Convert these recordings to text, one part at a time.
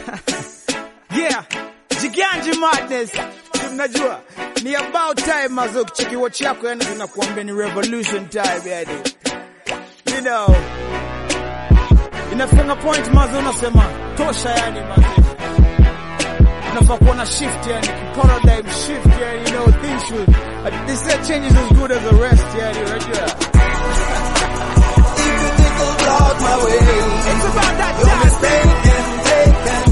Yeah, Giganje Madness. Unajua ni about time mazo kucheki watch yako, yani tunakuambia ni revolution time yani. You know, inafika point mazo unasema tosha yani mazo. Unafaa kuona shift yani, paradigm shift yani, you know, things should, they say change is as good as the rest yani, unajua. If you think about my way, It's about that you're mistaken, taken.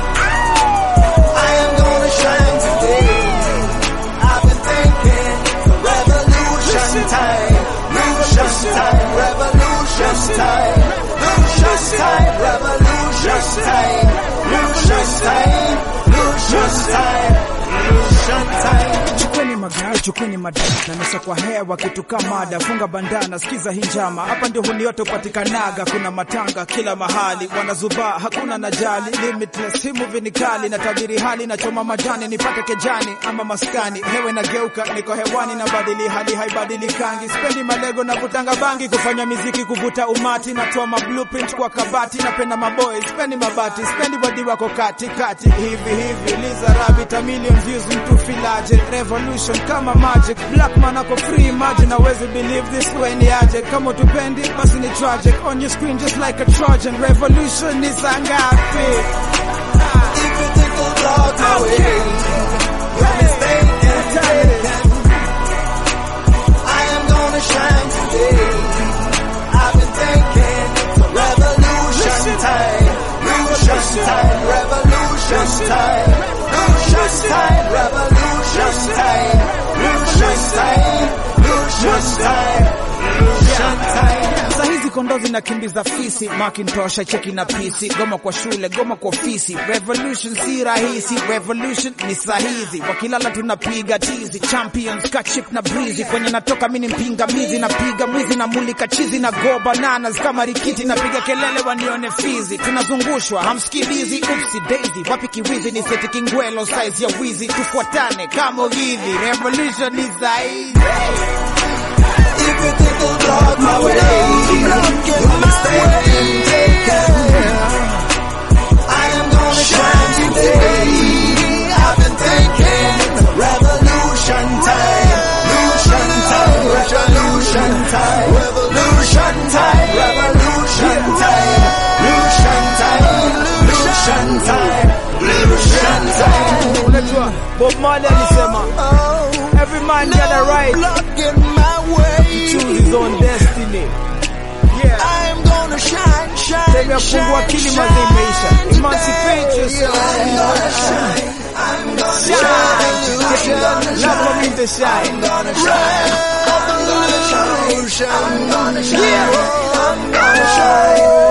I am gonna shine today. I've been thinking, revolution time, revolution time, revolution time, revolution time, revolution time, revolution time, revolution time, revolution time. Chukweni magari, chukweni madana, na nusa kwa hewa kitu kama mada, funga bandana, sikiza hinjama, hapa ndio huni yote upatikanaga, kuna matanga kila mahali, wanazuba, hakuna najali, limitless, hii movie ni kali, na tabiri hali, na choma majani, nipate kejani, ama maskani, hewe na geuka, niko hewani, na badili hali, haibadilikangi, spendi malego na kutanga bangi, kufanya miziki, kuvuta umati, na toa mablueprint kwa kabati, napenda maboy, spendi mabati, spendi body wako kati, hivi, Liza Rabbit, a million views, mtu filaje, revolution kama magic, black man ako free, imagine, hawezi believe this way ni aje, kama tupendi, basi ni tragic, on your screen just like a Trojan, revolution ni sangapi. If you think about my way, you're mistaken, taken. I am gonna shine today. I've been thinking, revolution time, revolution time, revolution time, revolution time, revolution time, revolution time, revolution time, revolution time. Saa hizi kondozi na kimbiza fisi, Macintosh cheki na PC, goma kwa shule, goma kwa ofisi, revolution si rahisi, revolution ni sahizi, wakilala tunapiga tizi, champions kachip na breezy, kwenye natoka mini mpinga mizi, napiga mwizi na mulika chizi, na go bananas kama rikiti, napiga kelele wanione fizi, tunazungushwa hamsikilizi, upsi daisy, wapi kiwizi, ni seti kingwelo size ya wizi, tufuatane kama hivi, revolution ni sahizi. If you think about my way, you're mistaken, taken. I am gonna shine today. I've been thinking, revolution time, revolution time, revolution time, revolution time, revolution time, revolution time, revolution time, Unajua Bob Marley alisema every man got a right blocking my way. to choose his own destiny. Yeah, I am gonna shine, sehemu ya kufungua akili mazi imeisha. Emancipate yourself. I'm gonna shine. Love for me to shine. I'm gonna shine. I'm gonna shine. I'm gonna shine. I'm gonna shine.